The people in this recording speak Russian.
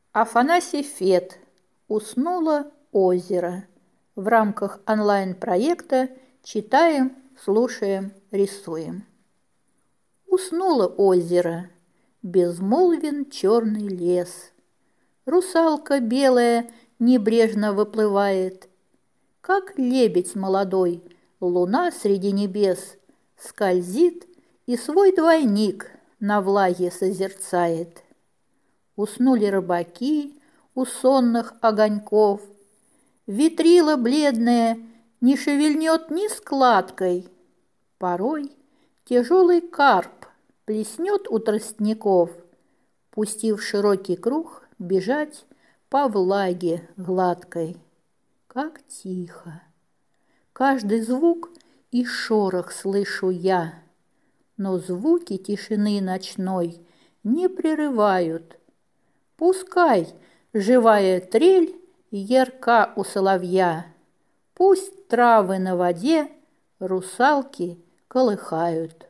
Афанасий Фет. Уснуло озеро. В рамках онлайн-проекта читаем, слушаем, рисуем. Уснуло озеро, безмолвен черный лес. Русалка белая небрежно выплывает. Как лебедь молодой, луна среди небес скользит и свой двойник на влаге созерцает. Уснули рыбаки у сонных огоньков. Витрила бледная не шевельнет ни складкой. Порой тяжелый карп плеснет у тростников, пустив широкий круг бежать по влаге гладкой. Как тихо! Каждый звук и шорох слышу я, но звуки тишины ночной не прерывают. Пускай живая трель ярка у соловья, пусть травы на воде русалки колыхают.